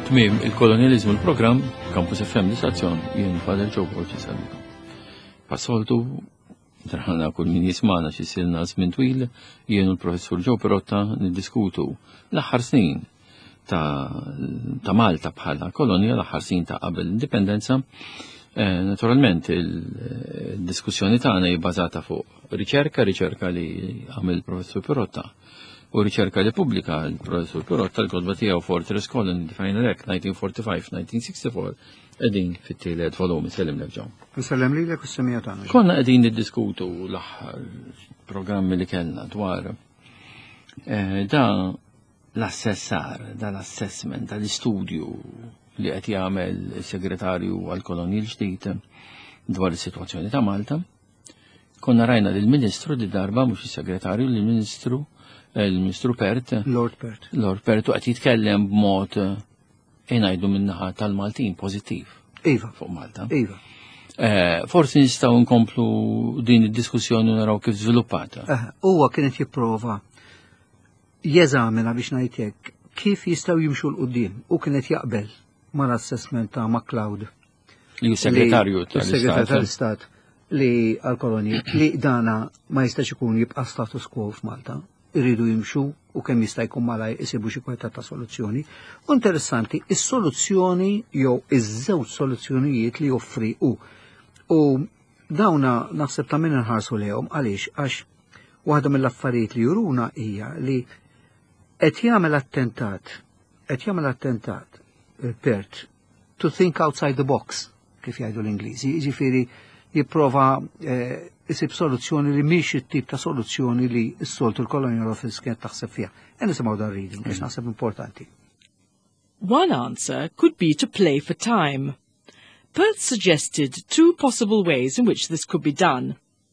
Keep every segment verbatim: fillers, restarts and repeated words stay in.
Tmiem il-kolonializmu l-programm Campus F M l-istazzjon jien Father Joe Borgi salukom. Passoltu draħna kull min jismana xi silna żmien twil jien u l-professur Joe Perotta niddiskutu l-aħħar snin ta' ta' Malta bħala kolonja l-aħħar snin ta' qabel l-indipendenza. Eh, naturalment il-diskussjoni tagħna hija bbażata fuq riċerka, riċerka li għamel il-professur Perotta. U riċerka li pubblika il-professur Perotta l-kodba tiegħu Fortress Colony Defined Act nineteen forty-five nineteen sixty-four qegħdin fit-tielet volumi sellim lek ġew. Nsellem lilek u s-semija tagħna. Konna qegħdin niddiskutu l-aħħar programmi li kellna dwar eh, da l-assessar, da l-assessment, da l-istudju li qed jagħmel is-segretarju għall-kolonji l-ġdid dwar is-sitwazzjoni ta' Malta. Konna rajna lill-Ministru di darba mhux is-segretarju lill-Ministru il-Ministru Pert, Lord Pert. Lord Pert qed jitkellem b'mod ngħidu min-naħa tal-Maltin pożittiv. Iva. Fuq Malta. Iva. Eh, forsi nistgħu nkomplu din id-diskussjoni u naraw kif żviluppata. Eh, huwa kienet jipprova jeżamina biex ngħid hekk kif jistgħu jimxu l-qudiem u kienet jaqbel mal-assessment ta' MacLeod. Li segretarju tal-Istat. tal-Istat li għal-kolonji li dana ma jistax ikun jibqa' status quo f'Malta. Irridu jimxu u kemm jista' jkun malaj isibu xi kweta ta' soluzzjoni. U interessanti, is-soluzzjoni jew iż-żewġ soluzzjonijiet li joffri u u dawna naħseb ta' min inħarsu lehom għaliex għax waħda mill-affarijiet li juruna hija li qed jagħmel attentat, qed jagħmel attentat Pert to think outside the box, kif jgħidu l-Ingliżi, jiġifieri jipprova eh, isib soluzzjoni li mhix it-tip ta' soluzzjoni li s-soltu l-Colonial Office kienet taħseb fiha. Ejja nisimgħu dan reading biex naħseb importanti. One answer could be to play for time. Perth suggested two possible ways in which this could be done.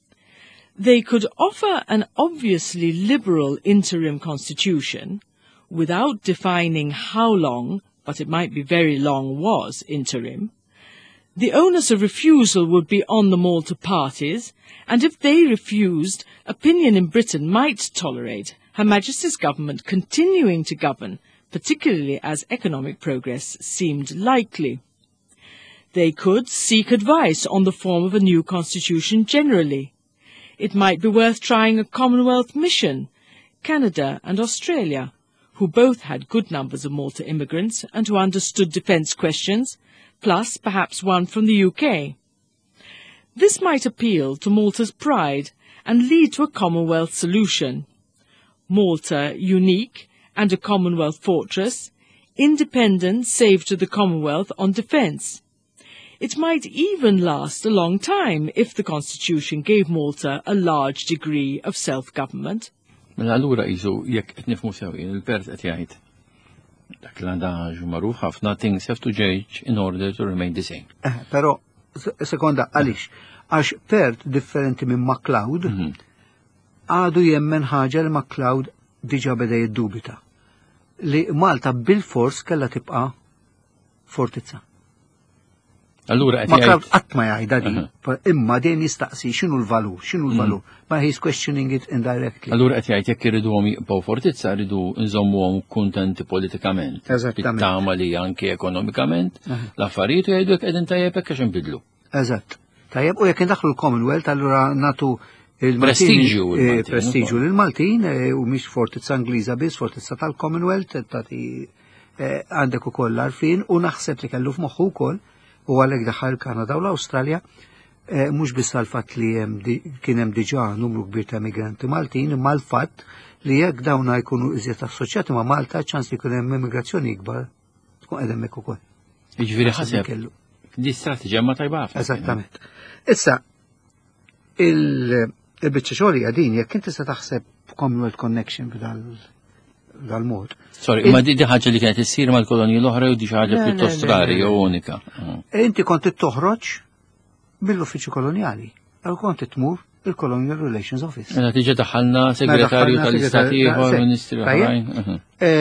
They could offer an obviously liberal interim constitution without defining how long, but it might be very long, was interim. The onus of refusal would be on the Malta parties, and if they refused, opinion in Britain might tolerate Her Majesty's government continuing to govern, particularly as economic progress seemed likely. They could seek advice on the form of a new constitution generally. It might be worth trying a Commonwealth mission, Canada and Australia, who both had good numbers of Malta immigrants and who understood defence questions, plus perhaps one from the U K. This might appeal to Malta's pride and lead to a Commonwealth solution. Malta unique and a Commonwealth fortress, independence saved to the Commonwealth on defence. It might even last a long time if the Constitution gave Malta a large degree of self-government. Mela allura jiżu jekk qed nifhmu sewwien il-Pert qed jgħid dak l-għandaġ magħruf ħafna things have to change in order to remain the same. Eh, però sekonda għaliex għax Pert differenti minn MacLeod għadu jemmen ħaġa li MacLeod diġà beda jiddubita li Malta bil-fors kellha tibqa' fortizza. Allura qed MacLeod qatt ma jgħidha di, imma dejjem jistaqsi x'inhu l-valur, x'inhu l-valur, ma he's questioning it indirectly. Allura qed jgħid jekk irriduhom jibqgħu fortizza rridu nżommuhom kuntenti politikament. Eżattament. Bittama li anke ekonomikament l-affarijiet jgħidu jekk qegħdin tajjeb hekk għax inbidlu. Eżatt. Tajjeb u jekk indaħlu l-Commonwealth allura nagħtu il-prestiġju prestiġju lill-Maltin u mhix fortizza Ingliża biss, fortizza tal-Commonwealth tagħti għandek ukoll għarfien u naħseb li kellu f'moħħu wkoll u għalhekk daħal Kanada u l-Awstralja mhux biss għall-fatt li kien hemm diġà numru kbir ta' immigranti Maltin, imma l-fatt li jekk dawna jkunu iżjed assoċjati ma' Malta ċans li jkun hemm immigrazzjoni ikbar tkun qed hemmhekk ukoll. Jiġifieri ħaseb di strateġija ma tajba ħafna. Eżattament. Issa il-biċċa xogħol hija din jekk inti se taħseb Commonwealth Connection b'dal-mod. Sorry, ma di ħaġa li kienet issir mal-kolonji l-oħra u di ħaġa pjuttost rari u unika. Inti kont toħroġ mill-uffiċċju kolonjali, għal kont tmur il-Colonial Relations Office. Mela tiġi daħħalna segretarju tal-Istat ieħor, Ministri oħrajn.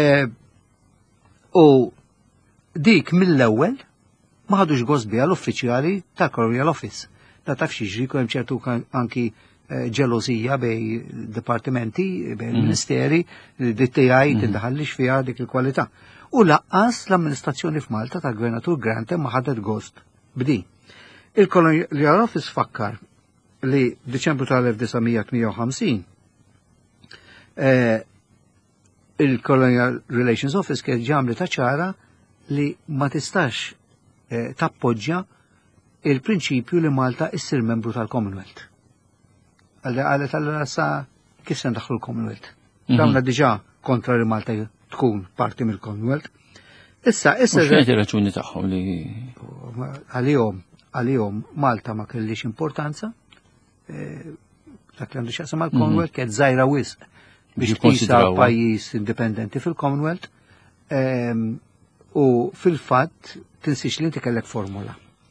U dik mill-ewwel ma ħadux gost biha l-uffiċjali tal-Colonial Office. Da taf xiġri hemm ċertu anki ġelosija bej dipartimenti, bej ministeri, D T I tindaħallix fiha dik il-kwalità. U laqqas l-amministrazzjoni f'Malta tal-Gvernatur Grantham ma ħadet gost b'di. Il-Colonial Office fakkar li Deċembru tal-elf tisa' tmija u ħamsin il-Colonial Relations Office kien ġamli ta' ċara li ma tistax tappoġġja il-prinċipju li Malta issir membru tal-Commonwealth. Għalli għalet għallura sa kif se ndaħlu l-Commonwealth. Dawna diġà kontra li Malta tkun parti mill-Commonwealth. Issa, issa. X'għed ir-raġuni tagħhom li għalihom għalihom Malta ma kellix importanza. Dak li għandu x'jaqsam mal-Commonwealth kienet żgħira wisq biex tqisha pajjiż indipendenti fil-Commonwealth. U fil-fatt tinsix li inti kellek formula.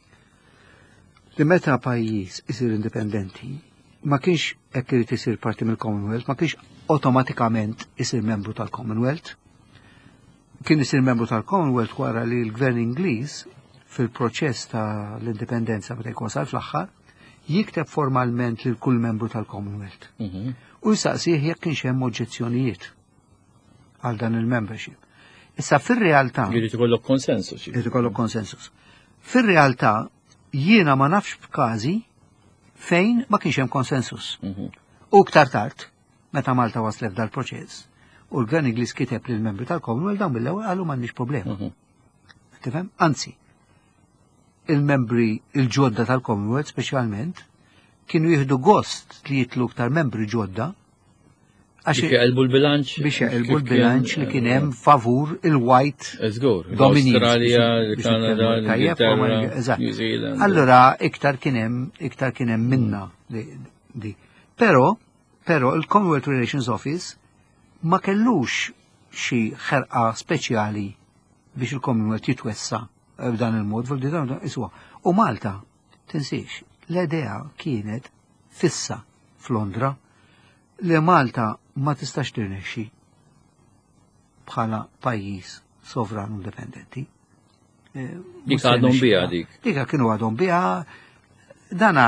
Li meta pajjiż isir indipendenti ma kienx hekk irid isir parti mill-Commonwealth, ma kienx automatikament isir membru tal-Commonwealth. Kien isir membru tal-Commonwealth wara li l-Gvern Ingliż fil-proċess tal-indipendenza meta jkun sar fl-aħħar jikteb formalment lil kull membru tal-Commonwealth. U jsaqsih jekk kienx hemm oġġezzjonijiet għal dan il-membership. Issa fir-realtà jrid ikollok konsensus. Jrid ikollok konsensus. Fir-realtà jiena ma nafx b'każi fejn ma kienx hemm konsensus. U ktar tard, meta Malta waslet dal-proċess, u l-Gvern Ingliż kiteb lil membri tal-Commonwealth dawn mill-ewwel qalu m'għandniex problema. Tifhem? Anzi, il-membri il-ġodda tal-Commonwealth speċjalment kienu jieħdu gost li jitlu ktar membri ġodda biex jaqilbu l-bilanċ. Biex jaqilbu l-bilanċ li kien hemm favur il-white dominance. Australia, Kanada, l-Ingilterra, New Zealand. Allura iktar kien hemm iktar kien hemm minna di. Però però il-Commonwealth Relations Office ma kellux xi ħerqa speċjali biex il-Commonwealth jitwessa b'dan il-mod fil dan iswa. U Malta, tinsiex, l-idea kienet fissa f'Londra li Malta ma tistax tirnexxi bħala pajjiż sovran indipendenti. Dik għadhom biha dik. Dik kienu għadhom biha. Dana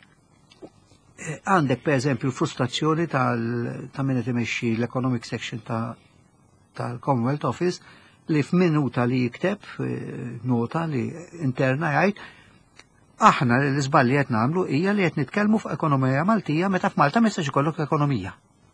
għandek per eżempju l-frustrazzjoni ta' min qed imexxi l-Economic Section tal-Commonwealth Office li f'minuta li jikteb nota li interna jgħid aħna l-iżball li qed nagħmlu hija li qed nitkellmu fuq ekonomija Maltija meta f'Malta ma jistax ikollok ekonomija.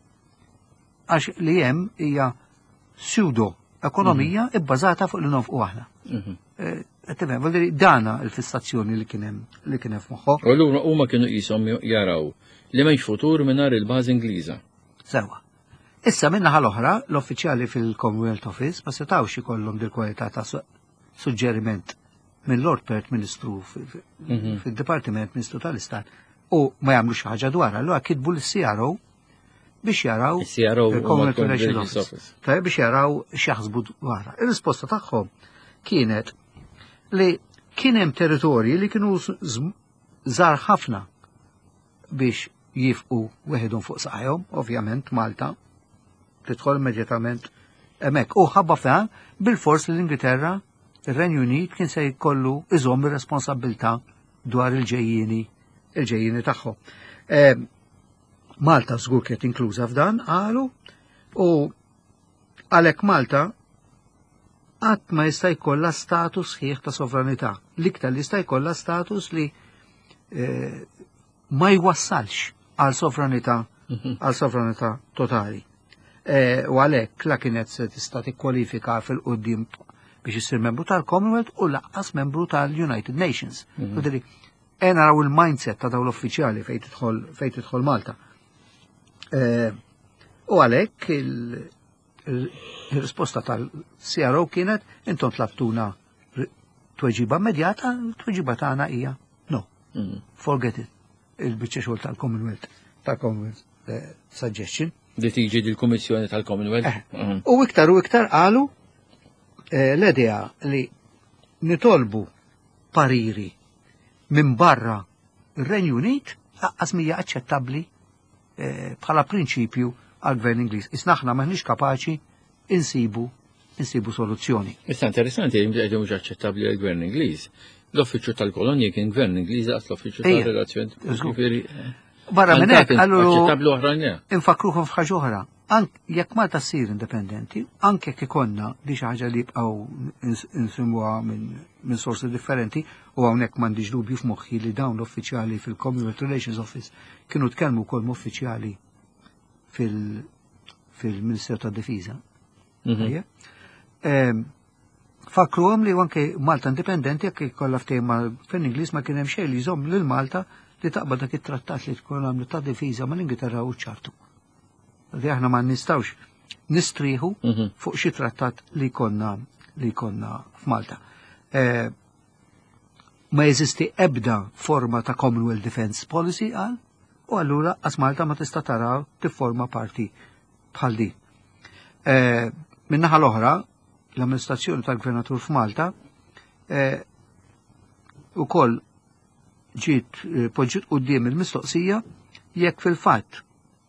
Għax li hemm hija pseudo ekonomija bbażata fuq li nofqu aħna. Tifhem, vuol dana l-fissazzjoni li kien hemm li kien hemm f'moħħu. U allura huma kienu qishom jaraw li m'hemmx futur mingħajr il-bażi Ingliża. Sewa. Issa min-naħa l-oħra, l-uffiċjali fil-Commonwealth Office ma setgħux ikollhom dil-kwalità ta' suġġeriment minn Lord Pert Ministru fil-Dipartiment Ministru tal-Istat u ma jagħmlu xi ħaġa dwar, allura kitbu l-C R O biex jaraw il-Commonwealth Relations Office. Tajjeb biex jaraw x'jaħsbu dwarha. Ir-risposta tagħhom kienet li kien hemm territorji li kienu żgħar ħafna biex jifqu weħidhom fuq saqajhom, ovvjament Malta tidħol immedjatament hemmhekk. U ħabba f'dan bil-fors l-Ingilterra ir-Renju Unit kien se jkollu iżomm ir-responsabbiltà dwar il-ġejjieni il-ġejjieni tagħhom. Malta żgur kienet inkluża f'dan qalu u għalhekk Malta qatt ma jista' jkollha status sħiħ ta' sovranità. L-iktar li jista' jkollha status li ma jwassalx għal sovranità għal sovranità totali. U għalhekk la kienet se tista' tikkwalifika fil-qudiem biex issir membru tal-Commonwealth u laqqas membru tal-United Nations. E naraw il-mindset ta' dawn l-uffiċjali fejn tidħol Malta. U għalhekk il-risposta tal-C R O kienet intom tlabtuna tweġiba immedjata, tweġiba tagħna hija no. Forget it. Il-biċċa xogħol tal-Commonwealth tal-Commonwealth suggestion. Li tiġi dil-Kummissjoni tal-Commonwealth. U iktar u iktar qalu l-idea li nitolbu pariri minn barra ir-Renju Unit laqqas mija aċċettabbli bħala prinċipju għal-Gvern Ingliż. Isnaħna maħniex kapaċi insibu insibu soluzzjoni. Issa interessanti li mġaqdu mhux aċċettabbli għal-Gvern Ingliż. L-Uffiċċju tal-Kolonja kien Gvern Ingliż għas l-Uffiċċju tal-Relazzjoni. Barra minn hekk, allura infakruhom f'ħaġa oħra. jekk Malta ssir indipendenti, anke jekk ikonna di xi ħaġa li jibqgħu insimuha minn sorsi differenti, u hawnhekk m'għandix dubju f'moħħi li dawn l-uffiċjali fil-Commonwealth Relations Office kienu tkellmu wkoll uffiċjali fil-Ministeru tad-Difiża. Fakruhom li anke Malta indipendenti jekk ikollha ftehim fil-Ingliż ma kien hemm xejn li jżomm lil Malta li taqbad dak it-trattat li tkun għamlu ta' difiża mal-Ingilterra u ċartu. Li aħna ma nistawx nistrieħu fuq xi trattat li konna li konna f'Malta. Ma jeżisti ebda forma ta' Commonwealth Defence Policy għal, u allura għas Malta ma tista' taraw tifforma parti bħal din. Min-naħa l-oħra, l-amministrazzjoni tal-Gvernatur f'Malta ukoll ġiet poġġiet quddiem il-mistoqsija jekk fil-fatt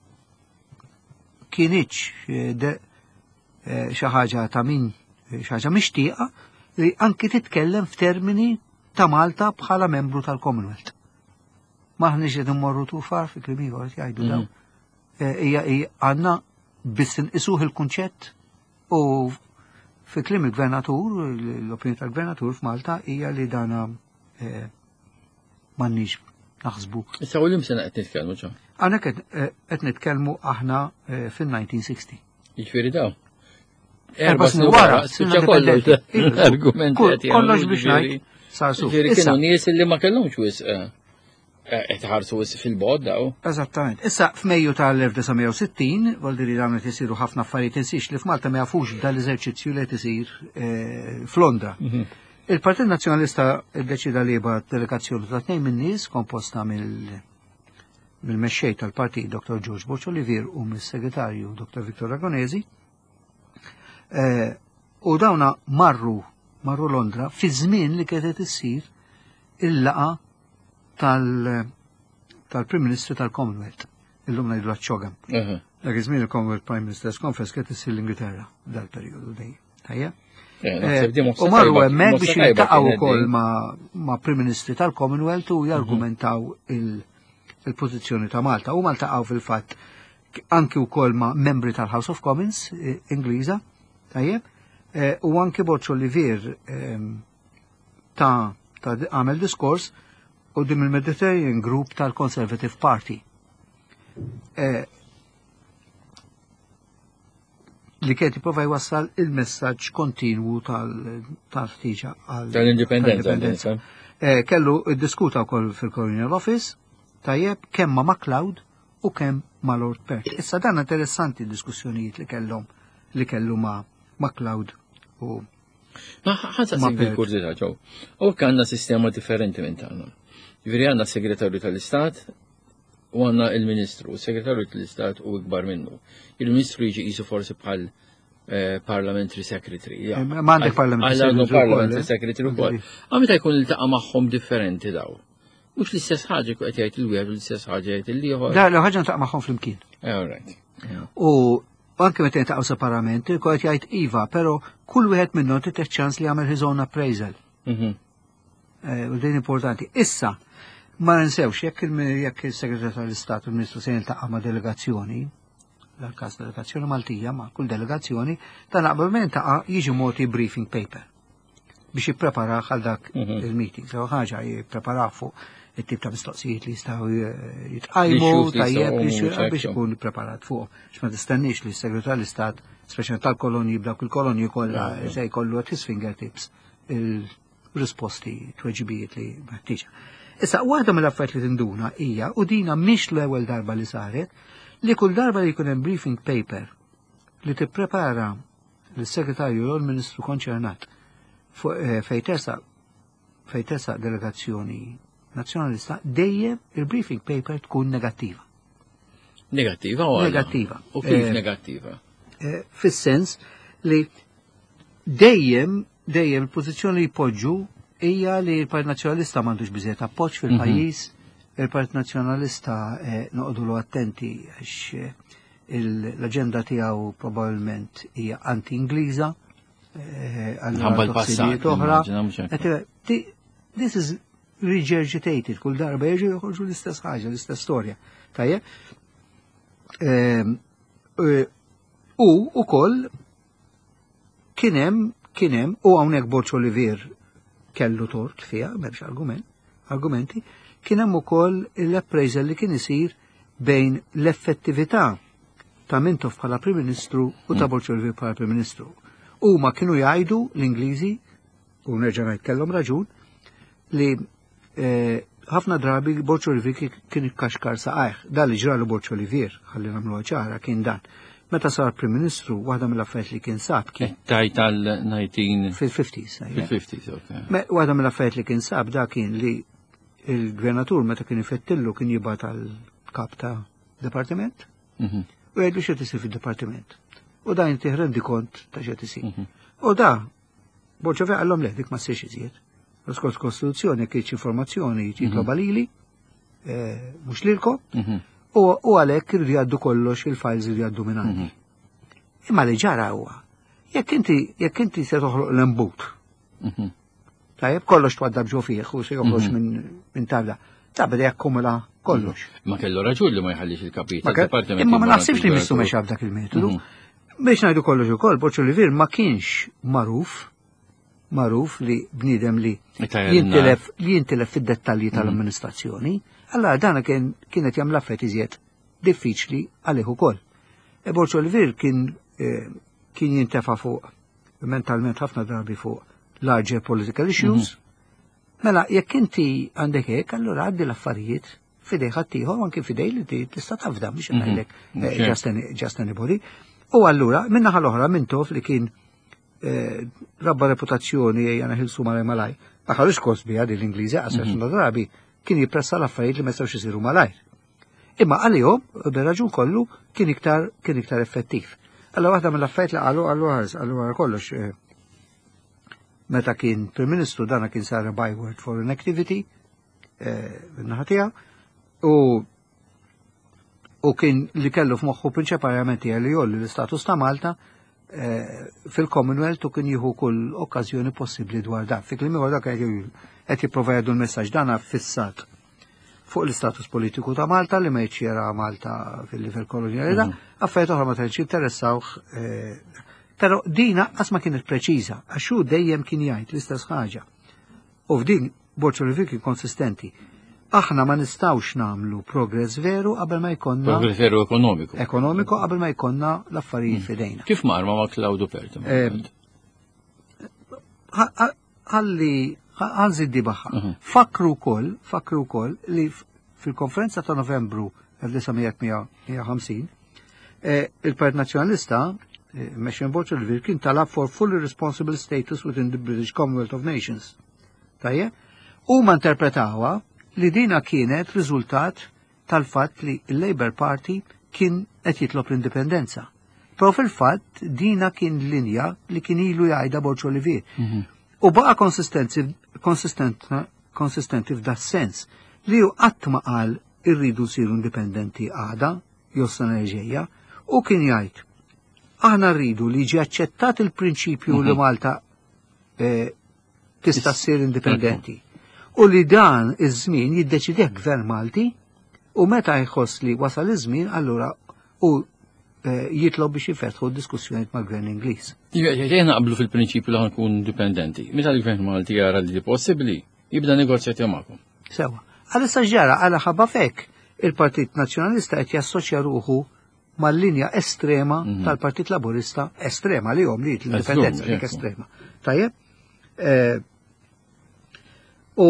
kienieċ xi ħaġa ta' min xi ħaġa mixtieqa li anki titkellem f'termini ta' Malta bħala membru tal-Commonwealth. Maħniex qed immorru tufar fi kliem ieħor qed jgħidu dawn. Hija għandna biss inqisuh il-kunċett u fi kliem il-Gvernatur, l-opinjoni tal-Gvernatur f'Malta hija li dana m'għandniex naħsbu. Issa u lim sena qed nitkellmu ġo. Għana qed nitkellmu aħna fin-nineteen sixty. Jiġifieri daw. Erba' snin wara, spiċċa kollu l-argumenti kollox biex ngħid sarsu. Jiġifieri kienu nies li ma kellhomx wisq qed ħarsu wisq fil-bod daw. Eżattament. Issa f'Mejju tal-1960 sittin, voldiri dawn qed isiru ħafna affarijiet insix li f'Malta ma jafux dal-eżerċizzju li qed isir f'Londra. Il-Partit Nazzjonalista ddeċida li jibgħat delegazzjoni ta' tnejn min-nies komposta mill-mexxej tal-partit Doktor George Boċ Olivier u mis-segretarju Doktor Viktor Ragonesi. U dawna marru marru Londra fi żmien li kienet issir il-laqa tal-Prim Ministru tal-Commonwealth. Illum ngħidu ċogam. Dak iż-żmien il-Commonwealth Prime Minister's Conference kienet issir l-Ingilterra dal-perjodu dej. Tajjeb? U marru hemmhekk biex jiltaqgħu wkoll ma' Prim Ministri tal-Commonwealth u jargumentaw il-pożizzjoni ta' Malta. U Malta ltaqgħu fil-fatt anki wkoll ma' membri tal-House of Commons Ingliża, tajjeb, u anki Boċ Olivier ta' għamel diskors u dim il-Mediterranean Group tal-Conservative Party. Li kien jipprova jwassal il-messaġġ kontinwu tal-ħtiġa tal-indipendenza. Kellu ddiskuta wkoll fil-Colonial Office, tajjeb kemm ma' MacLeod u kemm ma' Lord Perch. Issa dan interessanti d-diskussjonijiet li kellhom li kellu ma' MacLeod u Ma ħansa single kurzita ġew. U għandna sistema differenti minn tagħna. Jiġifieri għandna segretarju tal-Istat u għandna il-Ministru, segretarju tal-Istat u ikbar minnu. Il-Ministru jiġi qisu forsi bħal Parliamentary Secretary. M'għandek Parliamentary Secretary wkoll. Għamita jkun iltaqa' magħhom differenti daw. Mhux l-istess ħaġa qed jgħid il-wieħed u l-istess ħaġa jgħid il-ieħor. Da l-ħaġa ntaq magħhom flimkien. All right. U anke meta jintaqgħu separamenti, qed jgħid iva, però kull wieħed minnhom titgħid ċans li jagħmel his own appraisal. U din importanti. Issa, ma ninsewx jekk il-Segretarju tal-Istat u l-Ministru se jiltaqa' ma' delegazzjoni, l-każ delegazzjoni Maltija ma' kull delegazzjoni, dan qabel ma jintaqa' jiġi mogħti briefing paper biex jippreparah għal dak il-meeting. Sew ħaġa jippreparah fuq it-tip ta' mistoqsijiet li jistgħu jitqajmu tajjeb biex ikun preparat fuq. X'ma tistenniex li s-Segretarju tal-Istat, speċjalment tal-kolonji b'dawk il-kolonji kollha se jkollu at his fingertips il-risposti tweġibijiet li meħtieġa. Issa waħda mill-affarijiet li tinduna hija u dina mhix l-ewwel darba li saret li kull darba li jkun hemm briefing paper li tipprepara l-Segretarju u l-Ministru konċernat fejn tersaq delegazzjoni nazzjonalista dejjem il-briefing paper tkun negattiva. Negattiva u Negattiva. U kif negattiva? Fis-sens li dejjem dejjem il-pożizzjoni li jpoġġu hija li l-Partit Nazzjonalista m'għandux biżejjed appoġġ fil-pajjiż, il-Partit Nazzjonalista noqogħdu attenti għax l-aġenda tiegħu probabbilment hija anti-Ingliża. Ħabba l-passat oħra. This is regurgitated, kull darba jerġgħu joħorġu l-istess ħaġa, l-istess storja. Tajjeb? U ukoll kien hemm kien hemm u hawnhekk Borċ Olivier kellu tort fiha, m'hemmx argument, argumenti, kien hemm ukoll l-appraisal li kien isir bejn l-effettività ta' Mintoff bħala Prim Ministru u ta' Borċ Olivier bħala Prim Ministru. Huma kienu jgħidu l-Ingliżi, u nerġa' ngħid kellhom raġun, li ħafna drabi Borċ Olivier kien ikkaxkar saqajh. Dan li ġralu Borċ Olivier, ħalli nagħmluha ċara, kien dan. Meta sar Prim Ministru, waħda mill-affarijiet li kien sab kien. Tajt tal-nineteen Fil-fifties. Fil-fifties, ok. Waħda mill-affarijiet li kien sab da kien li il-gvernatur meta kien ifettillu kien jibgħat tal-kap ta' departiment. U jgħidlu x'qed isir fid-dipartiment. U da inti rendi kont ta' x'qed isir. U da, Borċ Olivier għallhom le dik ma ssirx iżjed. Skont Kostituzzjoni kienx informazzjoni jitloba lili, mhux lilkom. U għalhekk irridu jgħaddu kollox il-files li jgħaddu minn għandi. Imma li ġara huwa, jekk inti jekk inti se toħloq l-embut. Tajjeb kollox twaddab ġo fih u se joħroġ minn tabla. Ta' beda jakkumula kollox. Ma kellu raġun li ma jħallix il-kapit tal-dipartiment. Imma ma naħsibx li missu meċ dak il-metodu. Biex ngħidu kollox ukoll, Borċ Olivier ma kienx magħruf magħruf li bniedem li jintilef li jintilef fid-dettalji tal-amministrazzjoni. Allora dana kien kienet jagħmel affarijiet iżjed diffiċli għalih ukoll. E Borċ Olivier kien kien jintefa' fuq mentalment ħafna drabi fuq larger political issues. Mela jekk inti għandek hekk, allura għaddi l-affarijiet fidej ħaddieħor anke fidej li tista' tafda biex ngħidlek just anybody. U allura min-naħa l-oħra Mintoff li kien rabba reputazzjoni jgħana ħilsu malaj malaj. Aħħarux Cosby għadi l-Ingliżi għasar drabi kien jippressa l-affarijiet li ma jistgħux isiru malajr. Imma għalihom, bir-raġun kollu, kien iktar kien iktar effettiv. Allora waħda mill-affarijiet li qalu qalu qalu wara kollox meta kien Prim Ministru dana kien sar byword foreign activity min-naħa tiegħu u u kien li kellu f'moħħu prinċipalment li jolli l-istatus ta' Malta fil-Commonwealth u kien jieħu kull okkażjoni possibbli dwar dan. Fi kliem ieħor dak qed jipprova jgħidu l-messaġġ dan affissat fuq l-istatus politiku ta' Malta li ma jċjera Malta fil-livell koloniali da, affarijiet oħra ma tantx interessawh. Però dina qas ma kienet preċiża, għax hu dejjem kien jgħid l-istess ħaġa. U f'din Borċ Olivier kien konsistenti. Aħna ma nistawx namlu progress veru qabel ma jkollna progress veru ekonomiku. Ekonomiku qabel ma jkollna l-affarijiet fidejna. Kif marma ma' Claudio Perti? Ħalli ħanżiddi baħħa. Fakru wkoll, fakru wkoll li fil-konferenza ta' Novembru elf ħamsin il-Partit Nazzjonalista Meċen Borċ Olivier kien talab for fully responsible status within the British Commonwealth of Nations. Tajje? U ma interpretawa li dina kienet riżultat tal-fatt li l-Labour Party kien qed jitlob l-indipendenza. Però fil-fatt dina kien linja li kien ilu jgħidha Borċ Olivier. U baqa konsistenti f'da sens li ju qatt ma qal irridu siru indipendenti għada, jossa nerġejja, u kien jgħid aħna rridu li ġi aċċettat il-prinċipju li Malta tista' ssir indipendenti. U li dan iż-żmien jiddeċideh Gvern Malti u meta jħoss li wasal iż-żmien allura u jitlob biex jifetħu diskussjonijiet mal-Gvern Ingliż. Jena qablu fil-prinċipju li ħankun indipendenti. Meta l-Gvern Malti jara li possibbli jibda negozjati magħhom. Sewa. Għalissa ġara għala ħabba fek il-Partit Nazzjonalista qed jassoċja ruħu mal-linja estrema tal-Partit Laburista estrema li jom li l-indipendenza dik estrema. Tajjeb? U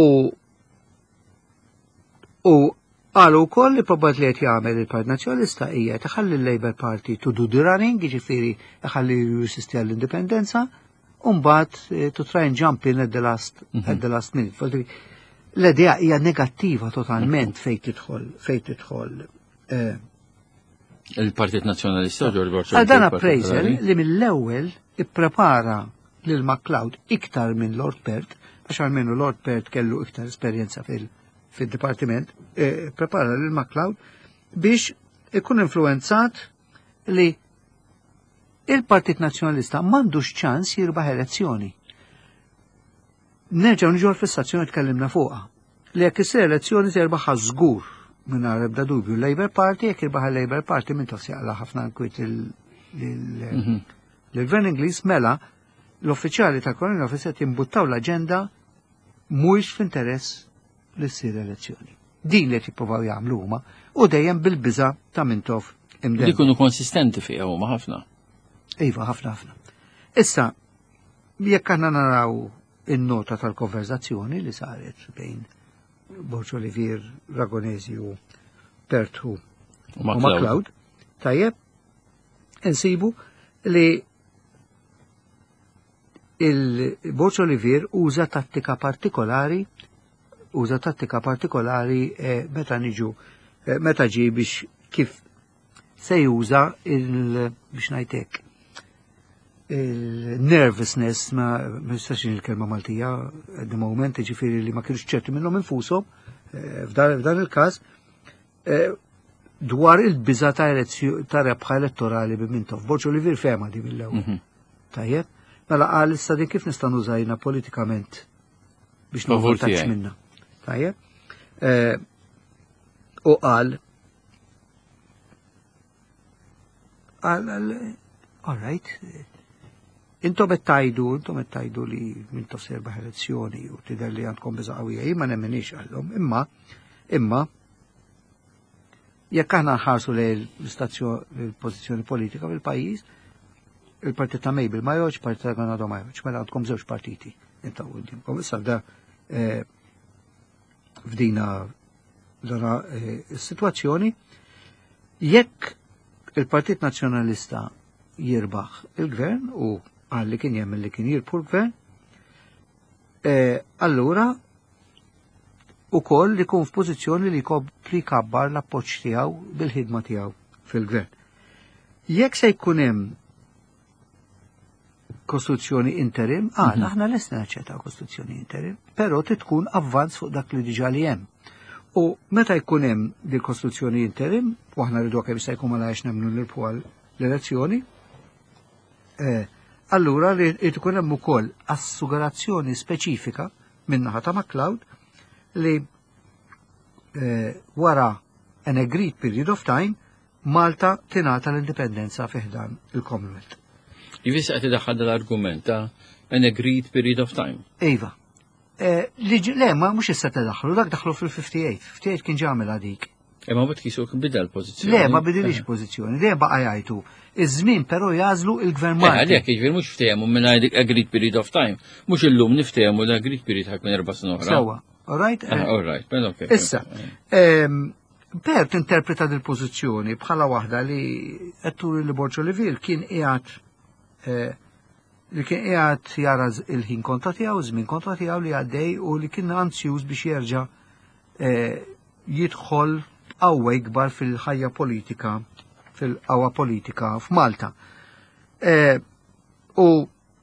u għalu wkoll li probabli qed jagħmel il-Partit Nazzjonalista hija taħalli l-Labour Party to do the running, jiġifieri iħalli jsisti għall-indipendenza, u mbagħad to try and jump in at the last at the last minute. L-idea hija negattiva totalment fejn tidħol fejn tidħol il-Partit Nazzjonalista George Borch. Dan appraiser li mill-ewwel ipprepara lil MacLeod iktar minn Lord Pert, għax almenu Lord Pert kellu iktar esperjenza fil-dipartiment, prepara lil MacLeod biex ikun influenzat li il-Partit Nazzjonalista m'għandux ċans jirbaħ elezzjoni. Nerġgħu niġu għall-fissazzjoni tkellimna fuqha. Li jekk issir elezzjoni terbaħha żgur minn ebda dubju l-Labour Party, jekk irbaħ il-Labour Party minn tosjaqla ħafna nkwiet l-Gvern Ingliż mela l-uffiċjali tal-Colonial Office qed jimbuttaw l-aġenda mhuwiex f'interess li ssir elezzjoni. Din li jippruvaw jagħmlu huma u dejjem bil-biża' ta' mintof imden. Li jkunu konsistenti fiha huma ħafna. Iva, ħafna ħafna. Issa, jekk aħna naraw in-nota tal-konverzazzjoni li saret bejn Borġ Olivier Ragonesi u Pertu u MacLeod, tajjeb, insibu li il-Borġ Olivier uża tattika partikolari uża tattika partikolari eh, meta niġu eh, meta ġi biex kif se juża il biex ngħidlek il-nervousness ma mistax il-kelma Maltija at the moment ġifieri li ma kienux ċerti minnhom infushom eh, f'dan il-każ eh, dwar il-biża ta' ta' rebħa elettorali b'Mintoff. Borġ Olivier fehma di mill-ewwel. Tajjeb, mela qal issa din kif nista' nużajna politikament biex nivvoltax minnha. Tajjeb, u qal qal all right, intom qed tajdu, intom qed tajdu li Mintoff se jerbaħ elezzjoni u tidher li għandkom biża' qawwija, jien ma nemminix għalhom, imma imma jekk aħna nħarsu lejn l-pożizzjoni politika fil-pajjiż, il-partit ta' Mabel ma joġ, partit ta' Granado ma joġ, mela għandkom żewġ partiti. Inta qudiemkom issa da f'dina dana is-sitwazzjoni jekk il-Partit Nazzjonalista jirbaħ il-gvern u għalli kien jemmen li kien jirpu l-gvern, allura ukoll li kun f'pożizzjoni li jkompli kabbar l-appoġġ tiegħu bil-ħidma tiegħu fil-gvern. Jekk se jkun hemm kostituzzjoni interim, għal, aħna lesna naċċettaw kostituzzjoni interim, però tkun avvanz fuq dak li diġà li hemm. U meta jkun hemm di kostituzzjoni interim, u aħna rridu kemm jista' jkun ma lajx nemmnu nirpu l-elezzjoni, allura li tkun hemm ukoll assigurazzjoni speċifika min-naħa ta' MacLeod li wara an agreed period of time Malta tingħata l-indipendenza fiħdan il-Commonwealth. Jivis għati daħħad l-argument ta' an agreed period of time. Iva. Le, ma mux issa daħlu, dak daħlu fil-fifty-eight. fifty-eight kien ġamela dik. E ma bħat kisu kien bidda l-pozizjoni. Le, ma bidilix pozizjoni. Le, baqa jajtu. Iż-żmien però jażlu il-gvern Malti. Għalek, iġveri mux ftehmu minn agreed period of time. Mux illum niftehmu l-agreed period ħakun erba' snin oħra. Sawa. All right? All right. Issa. Pert interpreta dil-pozizjoni bħala waħda li għattur li Borġ Olivier kien qiegħed li kien qiegħed jara il-ħin kontra tiegħu, żmien kontra tiegħu li għaddej u li kien anzjuż biex jerġa' jidħol qawwa ikbar fil-ħajja politika, fil-qawwa politika f'Malta. U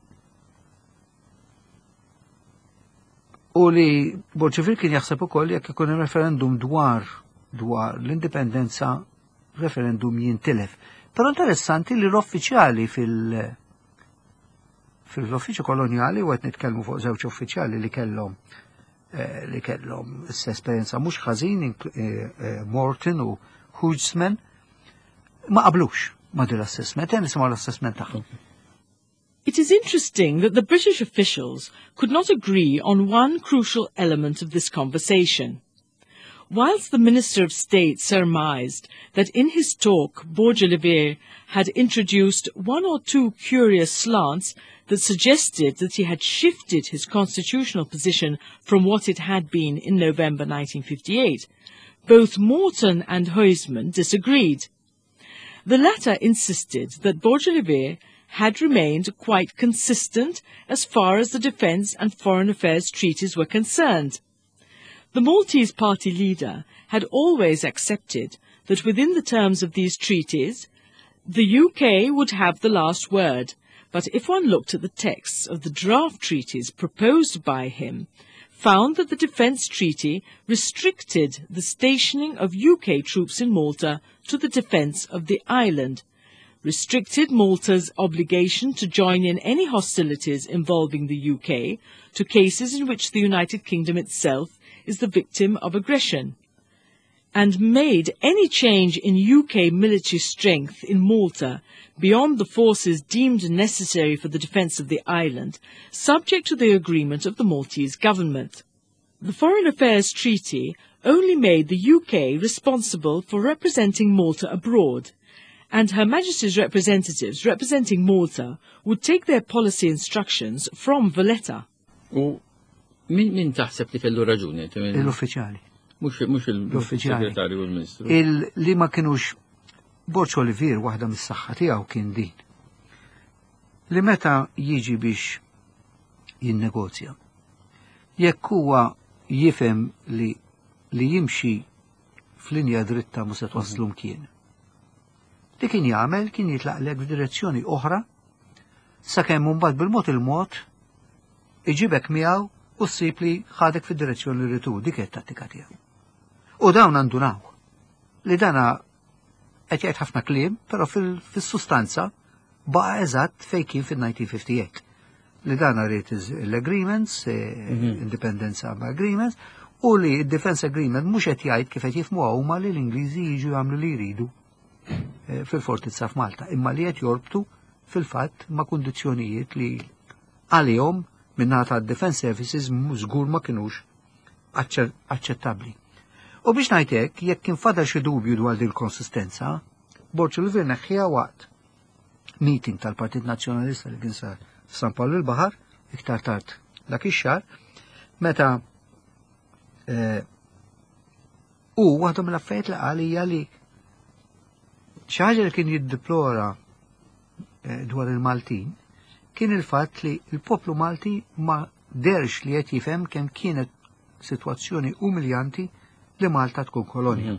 u li Borġ Olivier kien jaħseb ukoll jekk ikun hemm referendum dwar dwar l-indipendenza referendum jintilef. Però interessanti li l-uffiċjali fil- fil-uffiċċju koloniali u qed nitkellmu fuq żewġ uffiċjali li kellhom li kellhom s-esperjenza mhux ħażin Morton u Hodgson ma qablux ma' din l-assessment, hemm nisimgħu l-assessment tagħhom. It is interesting that the British officials could not agree on one crucial element of this conversation. Whilst the Minister of State surmised that in his talk Borge Olivier had introduced one or two curious slants that suggested that he had shifted his constitutional position from what it had been in November nineteen fifty-eight, both Morton and Huysman disagreed. The latter insisted that Borge Olivier had remained quite consistent as far as the defence and foreign affairs treaties were concerned. The Maltese party leader had always accepted that within the terms of these treaties, the U K would have the last word, but if one looked at the texts of the draft treaties proposed by him, found that the defence treaty restricted the stationing of U K troops in Malta to the defence of the island, restricted Malta's obligation to join in any hostilities involving the U K to cases in which the United Kingdom itself is the victim of aggression, and made any change in U K military strength in Malta beyond the forces deemed necessary for the defence of the island, subject to the agreement of the Maltese government. The Foreign Affairs Treaty only made the U K responsible for representing Malta abroad, and Her Majesty's representatives representing Malta would take their policy instructions from Valletta. U min min taħseb li kellu raġuni? L-uffiċjali. Mux il-segretarju u l-Ministru. Li ma kienux Borċ Olivier waħda mis-saħħa tiegħu kien din. Li meta jiġi biex jinnegozja. Jekk huwa jifhem li li jimxi f'linja dritta mhux se twasslu mkien. Li kien jagħmel kien jitlaqlek f'direzzjoni oħra sakemm imbagħad bil-mod il-mod iġibek miegħu u ssib li ħadek fid-direzzjoni li ritu dik qed tattika tiegħu. U dawn għandunaw li dana qed jgħid ħafna kliem, però fis-sustanza baqa' eżatt fejn kien fin-nineteen fifty-eight. Li dana rrid l-agreements, indipendenza agreements, u li d-defense agreement mhux qed jgħid kif qed jifhmuha huma li l-Ingliżi jiġu jagħmlu li jridu fil-fortizza f'Malta, imma li qed jorbtu fil-fatt ma' kundizzjonijiet li għalihom minnaħa tad-defense services żgur ma kinux aċċettabbli. U biex ngħidlek, jekk kien fadal xi dubju dwar din il-konsistenza, Borċ Olivier neħħiha waqt meeting tal-Partit Nazzjonalista li kien sar f'San Pawl il-Baħar, iktar tard dak ix-xahar, meta u waħda mill-affarijiet li qal hija li xi ħaġa li kien jiddiplora dwar il-Maltin kien il-fatt li l-poplu Malti ma derx li qed jifhem kemm kienet sitwazzjoni umiljanti li Malta tkun kolonja.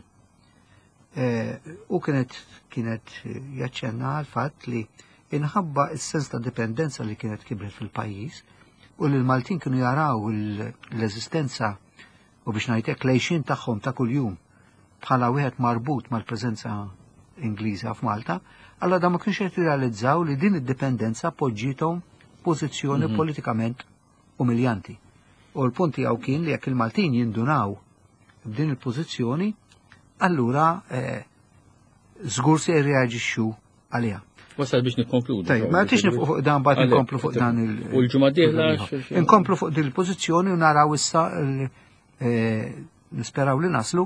U kienet kienet jaċċenna għal-fatt li inħabba s-sens ta' dipendenza li kienet kibret fil-pajjiż u li l-Maltin kienu jaraw l-eżistenza u biex ngħidlek lejxin tagħhom ta' kuljum bħala wieħed marbut mal-preżenza Ingliża f'Malta, alla da ma kienx qed jirrealizzaw li din id-dipendenza poġġiethom pożizzjoni politikament umiljanti. U l-punt tiegħu kien li jekk il-Maltin jindunaw b'din il-pożizzjoni, allura żgur se jirreaġixxu għaliha. Wasal biex nikkonkludu. Tajb, ma tix nifuq fuq dan bad inkomplu fuq dan il- U l-ġimgħa dieħla inkomplu fuq din il-pożizzjoni u naraw issa nisperaw li naslu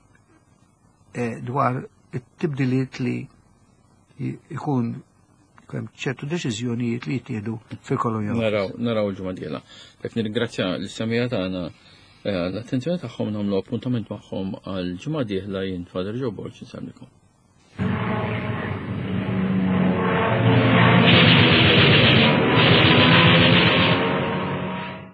dwar it-tibdiliet li jkun kemm ċertu deċiżjonijiet li jittieħdu fil-kolonja. Naraw, naraw il-ġimgħa dieħla. Jekk nirringrazzja l-istamija tagħna l-attenzjoni tagħhom nagħmlu appuntament magħhom għal ġimgħa dieħla jien Father Joe Borch insemmilkom.